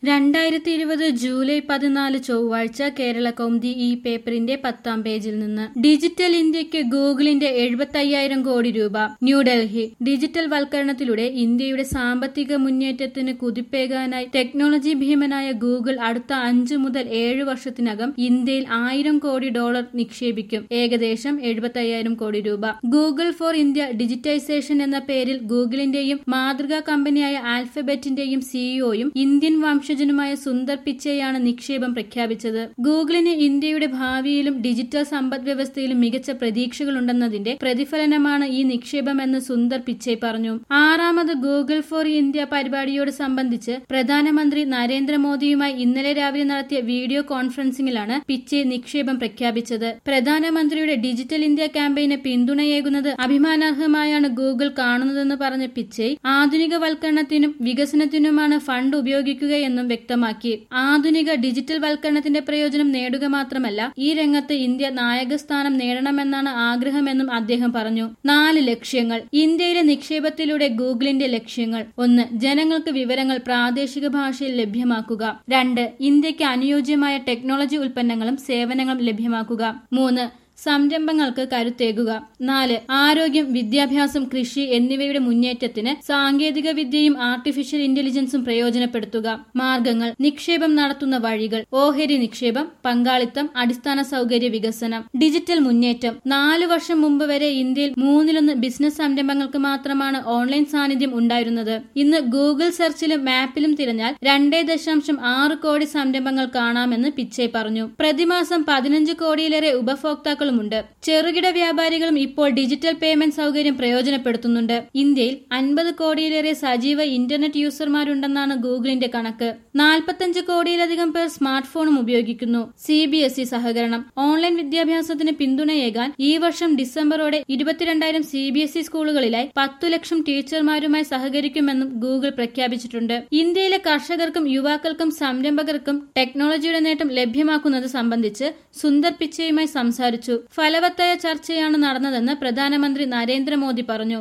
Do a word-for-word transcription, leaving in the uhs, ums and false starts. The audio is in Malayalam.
രണ്ടായിരത്തി ഇരുപത് ജൂലൈ പതിനാല് ചൊവ്വാഴ്ച കേരള കൗമുദി ഈ പേപ്പറിന്റെ പത്താം പേജിൽ നിന്ന് ഡിജിറ്റൽ ഇന്ത്യക്ക് ഗൂഗിളിന്റെ എഴുപത്തയ്യായിരം കോടി രൂപ. ന്യൂഡൽഹി. ഡിജിറ്റൽ വൽക്കരണത്തിലൂടെ ഇന്ത്യയുടെ സാമ്പത്തിക മുന്നേറ്റത്തിന് കുതിപ്പേകാനായി ടെക്നോളജി ഭീമനായ ഗൂഗിൾ അടുത്ത അഞ്ചു മുതൽ ഏഴ് വർഷത്തിനകം ഇന്ത്യയിൽ ആയിരം കോടി ഡോളർ നിക്ഷേപിക്കും. ഏകദേശം എഴുപത്തയ്യായിരം കോടി രൂപ. ഗൂഗിൾ ഫോർ ഇന്ത്യ ഡിജിറ്റൈസേഷൻ എന്ന പേരിൽ ഗൂഗിളിന്റെയും മാതൃകാ കമ്പനിയായ ആൽഫബറ്റിന്റെയും സിഇഒയും ഇന്ത്യൻ വംശ നുമായ സുന്ദർ പിച്ചൈയാണ് നിക്ഷേപം പ്രഖ്യാപിച്ചത്. ഗൂഗിളിന് ഇന്ത്യയുടെ ഭാവിയിലും ഡിജിറ്റൽ സമ്പദ് വ്യവസ്ഥയിലും മികച്ച പ്രതീക്ഷകളുണ്ടെന്നതിന്റെ പ്രതിഫലനമാണ് ഈ നിക്ഷേപമെന്ന് സുന്ദർ പിച്ചൈ പറഞ്ഞു. ആറാമത് ഗൂഗിൾ ഫോർ ഇന്ത്യ പരിപാടിയോട് സംബന്ധിച്ച് പ്രധാനമന്ത്രി നരേന്ദ്രമോദിയുമായി ഇന്നലെ രാവിലെ നടത്തിയ വീഡിയോ കോൺഫറൻസിംഗിലാണ് പിച്ചൈ നിക്ഷേപം പ്രഖ്യാപിച്ചത്. പ്രധാനമന്ത്രിയുടെ ഡിജിറ്റൽ ഇന്ത്യ ക്യാമ്പയിന് പിന്തുണയേകുന്നത് അഭിമാനാർഹമായാണ് ഗൂഗിൾ കാണുന്നതെന്ന് പറഞ്ഞ പിച്ചൈ ആധുനികവൽക്കരണത്തിനും വികസനത്തിനുമാണ് ഫണ്ട് ഉപയോഗിക്കുകയെന്നും വ്യക്തമാക്കി. ആധുനിക ഡിജിറ്റൽ വൽക്കരണത്തിന്റെ പ്രയോജനം നേടുക മാത്രമല്ല, ഈ രംഗത്ത് ഇന്ത്യ നായകസ്ഥാനം നേടണമെന്നാണ് ആഗ്രഹമെന്നും അദ്ദേഹം പറഞ്ഞു. നാല് ലക്ഷ്യങ്ങൾ. ഇന്ത്യയിലെ നിക്ഷേപത്തിലൂടെ ഗൂഗിളിന്റെ ലക്ഷ്യങ്ങൾ. ഒന്ന്. ജനങ്ങൾക്ക് വിവരങ്ങൾ പ്രാദേശിക ഭാഷയിൽ ലഭ്യമാക്കുക. രണ്ട്. ഇന്ത്യക്ക് അനുയോജ്യമായ ടെക്നോളജി ഉൽപ്പന്നങ്ങളും സേവനങ്ങളും ലഭ്യമാക്കുക. മൂന്ന്. സംരംഭങ്ങൾക്ക് കരുത്തേകുക. നാല്. ആരോഗ്യം, വിദ്യാഭ്യാസം, കൃഷി എന്നിവയുടെ മുന്നേറ്റത്തിന് സാങ്കേതിക വിദ്യയും ആർട്ടിഫിഷ്യൽ ഇന്റലിജൻസും പ്രയോജനപ്പെടുത്തുക. മാർഗങ്ങൾ. നിക്ഷേപം നടത്തുന്ന വഴികൾ. ഓഹരി നിക്ഷേപം, പങ്കാളിത്തം, അടിസ്ഥാന സൗകര്യ വികസനം. ഡിജിറ്റൽ മുന്നേറ്റം. നാലു വർഷം മുമ്പ് വരെ ഇന്ത്യയിൽ മൂന്നിലൊന്ന് ബിസിനസ് സംരംഭങ്ങൾക്ക് മാത്രമാണ് ഓൺലൈൻ സാന്നിധ്യം ഉണ്ടായിരുന്നത്. ഇന്ന് ഗൂഗിൾ സെർച്ചിലും മാപ്പിലും തിരഞ്ഞാൽ രണ്ടേ ദശാംശം ആറ് കോടി സംരംഭങ്ങൾ കാണാമെന്ന് പിച്ചൈ പറഞ്ഞു. പ്രതിമാസം പതിനഞ്ച് കോടിയിലേറെ ഉപഭോക്താക്കൾ ുണ്ട്. ചെറുകിട വ്യാപാരികളും ഇപ്പോൾ ഡിജിറ്റൽ പേയ്മെന്റ് സൗകര്യം പ്രയോജനപ്പെടുത്തുന്നുണ്ട്. ഇന്ത്യയിൽ അൻപത് കോടിയിലേറെ സജീവ ഇന്റർനെറ്റ് യൂസർമാരുണ്ടെന്നാണ് ഗൂഗിളിന്റെ കണക്ക്. നാൽപ്പത്തഞ്ച് കോടിയിലധികം പേർ സ്മാർട്ട് ഫോണും ഉപയോഗിക്കുന്നു. സി ബി എസ് ഇ സഹകരണം. ഓൺലൈൻ വിദ്യാഭ്യാസത്തിന് പിന്തുണയേകാൻ ഈ വർഷം ഡിസംബറോടെ ഇരുപത്തിരണ്ടായിരം സി ബി എസ് ഇ സ്കൂളുകളിലായി പത്തു ലക്ഷം ടീച്ചർമാരുമായി സഹകരിക്കുമെന്നും ഗൂഗിൾ പ്രഖ്യാപിച്ചിട്ടുണ്ട്. ഇന്ത്യയിലെ കർഷകർക്കും യുവാക്കൾക്കും സംരംഭകർക്കും ടെക്നോളജിയുടെ നേട്ടം ലഭ്യമാക്കുന്നത് സംബന്ധിച്ച് സുന്ദർ പിച്ചൈയുമായി സംസാരിച്ചു. ഫലവത്തായ ചർച്ചയാണ് നടന്നതെന്ന് പ്രധാനമന്ത്രി നരേന്ദ്രമോദി പറഞ്ഞു.